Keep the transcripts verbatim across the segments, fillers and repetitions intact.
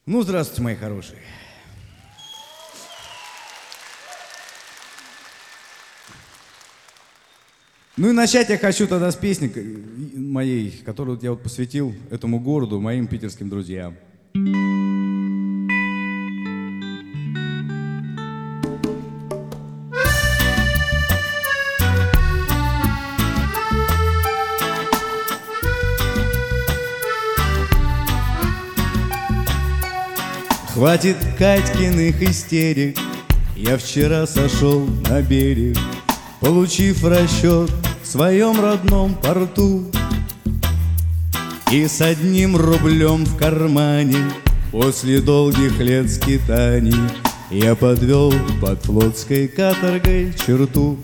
Ну, здравствуйте, мои хорошие. Ну и начать я хочу тогда с песни моей, которую я вот посвятил этому городу, моим питерским друзьям. Хватит Катькиных истерик, я вчера сошел на берег, получив расчет в своем родном порту. И с одним рублем в кармане после долгих лет скитаний я подвел под флотской каторгой черту.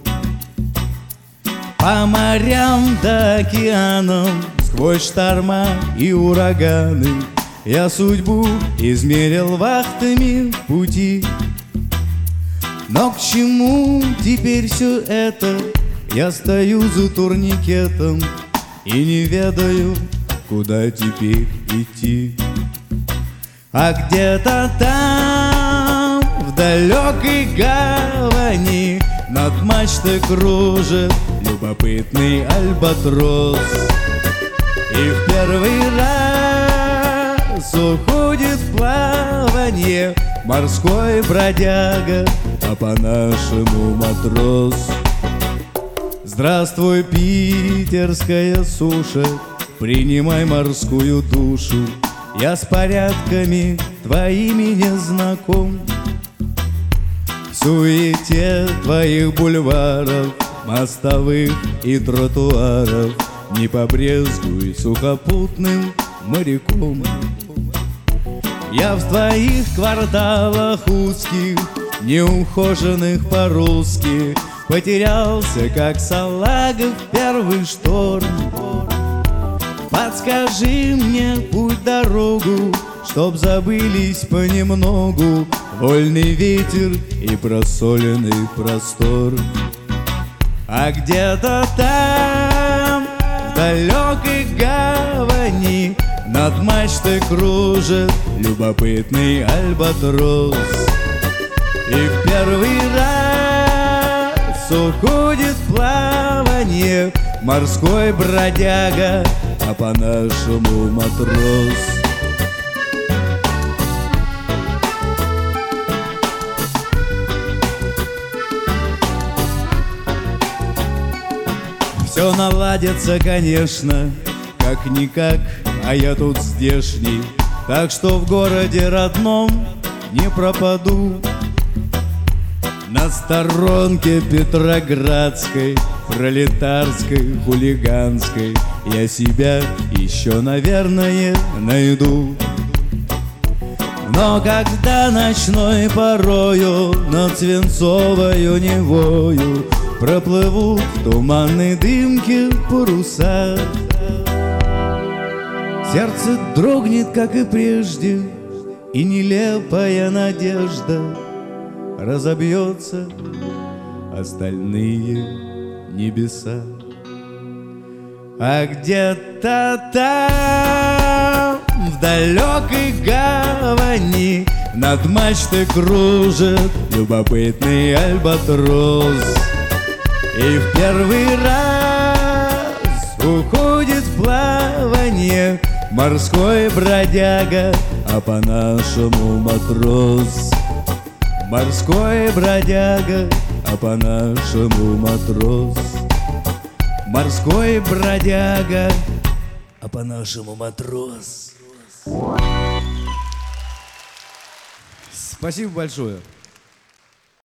По морям да океанам, сквозь шторма и ураганы я судьбу измерил вахтами пути. Но к чему теперь все это? Я стою за турникетом и не ведаю, куда теперь идти. А где-то там, в далекой гавани, над мачтой кружит любопытный альбатрос. И в первый раз уходит в плаванье морской бродяга, а по-нашему матрос. Здравствуй, питерская суша, принимай морскую душу. Я с порядками твоими не знаком. В суете твоих бульваров, мостовых и тротуаров не побрезгуй сухопутным моряком. Я в твоих кварталах узких, неухоженных по-русски, потерялся, как салага в первый шторм. Подскажи мне путь-дорогу, чтоб забылись понемногу вольный ветер и просоленный простор. А где-то там, в далекой гавани, над мачтой кружит любопытный альбатрос. И в первый раз уходит в плаванье морской бродяга, а по-нашему матрос. Все наладится, конечно, как-никак, а я тут здешний, так что в городе родном не пропаду. На сторонке Петроградской, пролетарской, хулиганской я себя еще, наверное, найду. Но когда ночной порою над свинцовою Невою проплывут в туманной дымке паруса, сердце дрогнет, как и прежде, и нелепая надежда разобьется остальные небеса. А где-то там, в далекой гавани, над мачтой кружит любопытный альбатрос. И в первый раз уходит в плаванье морской бродяга, а по-нашему матрос. Морской бродяга, а по-нашему матрос. Морской бродяга, а по-нашему матрос. Спасибо большое.